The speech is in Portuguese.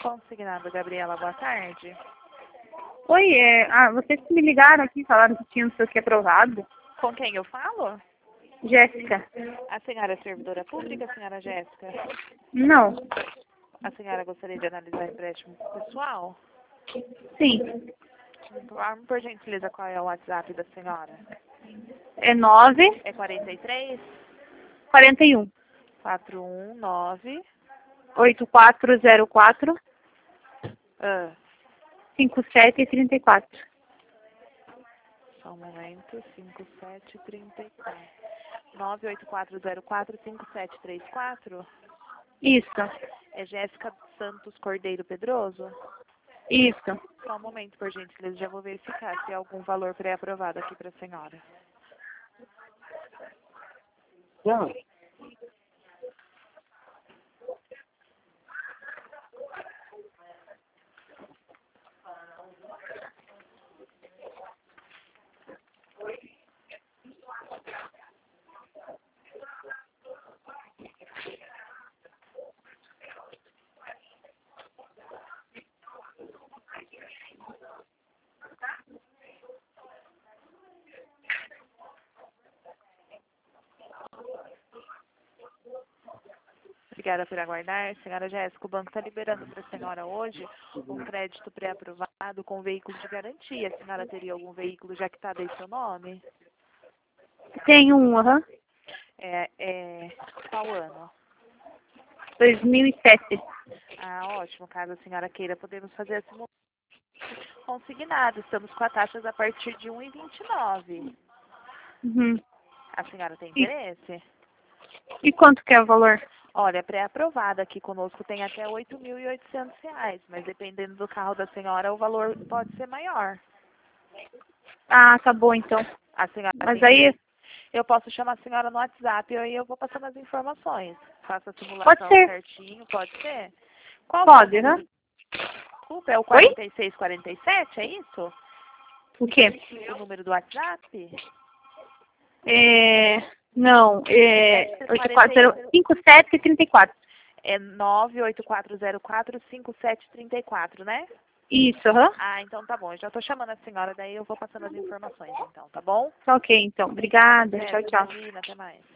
Consignado, Gabriela, boa tarde. Oi, vocês que me ligaram aqui, falaram que tinha não sei o que aprovado. Com quem eu falo? Jéssica. A senhora é servidora pública, senhora Jéssica? Não. A senhora gostaria de analisar empréstimo pessoal? Sim. Por gentileza, qual é o WhatsApp da senhora? É 9 É 43 41 419 8404 ah, 5734. só um momento, 5734 984045734. Isso. É Jéssica Santos Cordeiro Pedroso? Isso. Só um momento, por gentileza, já vou verificar se há algum valor pré-aprovado aqui para a senhora. Não. Obrigada por aguardar. Senhora Jéssica, o banco está liberando para a senhora hoje um crédito pré-aprovado com veículo de garantia. A senhora teria algum veículo já que está em seu nome? Tenho um, Qual ano? 2007. Ah, ótimo. Caso a senhora queira, podemos fazer esse consignado. Estamos com a taxas a partir de 1,29. Uhum. A senhora tem interesse? E quanto que é o valor? Olha, pré-aprovada aqui conosco tem até R$ 8.800, mas dependendo do carro da senhora, o valor pode ser maior. Ah, tá bom então. A senhora Mas tem aí, interesse? Eu posso chamar a senhora no WhatsApp e aí eu vou passando as informações. Faça a pode simulação ser. certinho, pode ser? Qual Pode, é o né? número? Desculpa, é o Oi? 4647, é isso? O quê? O número do WhatsApp? Não, 5734. É 984045734, né? Isso, aham. Ah, então tá bom. Eu já tô chamando a senhora, daí eu vou passando as informações, então, tá bom? Tá ok, então. Obrigada. Tchau, tchau. Imagina, até mais.